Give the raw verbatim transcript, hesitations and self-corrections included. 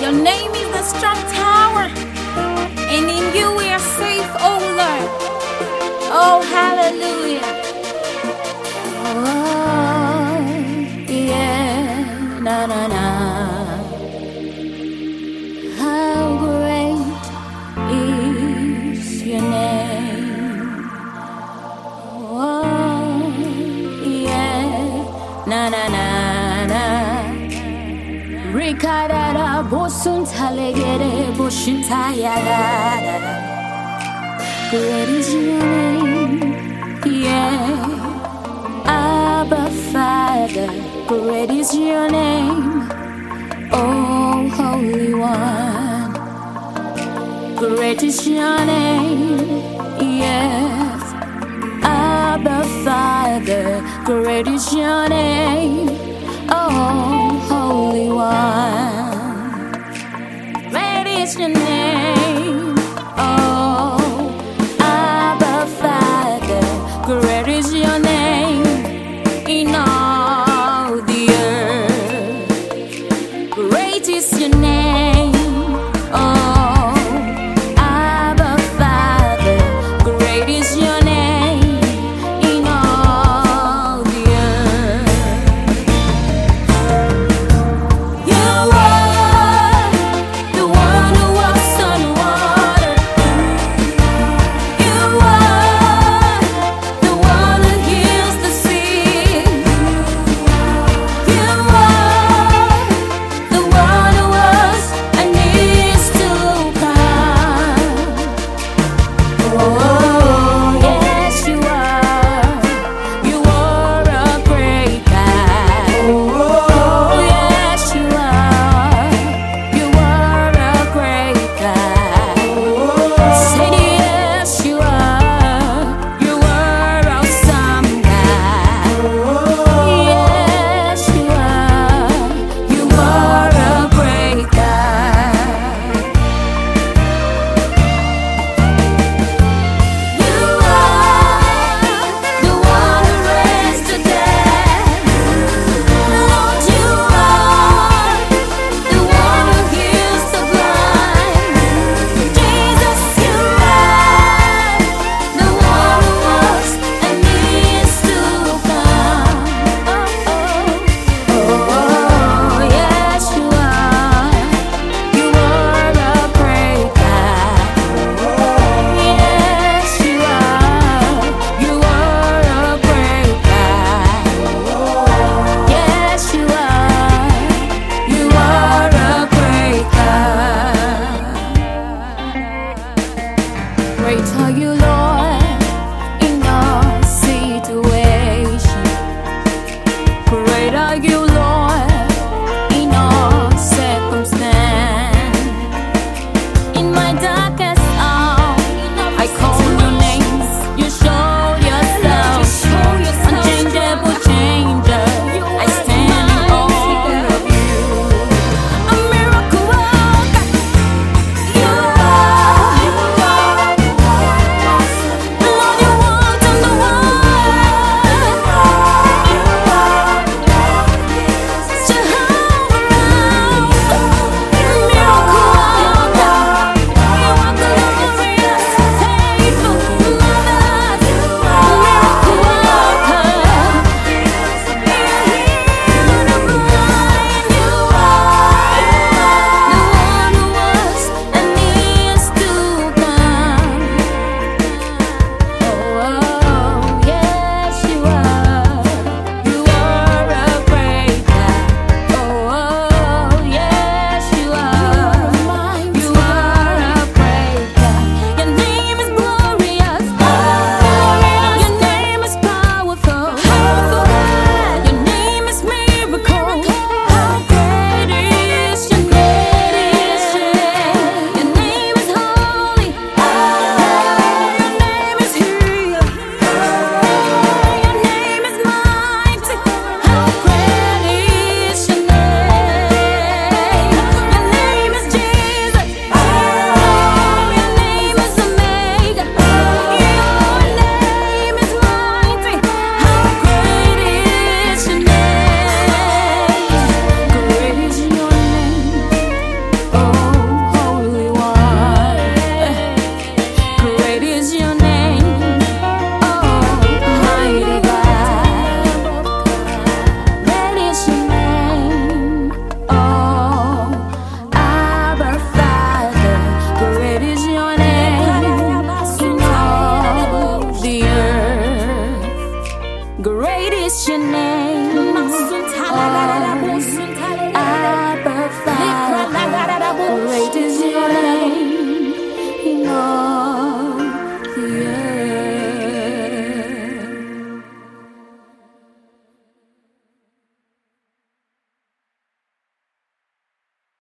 Your name is the strong tower, and in you we are safe, oh Lord. Oh, hallelujah. Oh, yeah, na na na. How great is your name? Oh, yeah, na na na na. Rikadada bosun talegere boshin tayada. Great is your name, yeah. Abba Father, great is your name, oh Holy One. Great is your name, yes. Abba Father, great is your name, oh Holy One. Great is your name, oh Abba Father, great is your name in all the earth. Great is your name.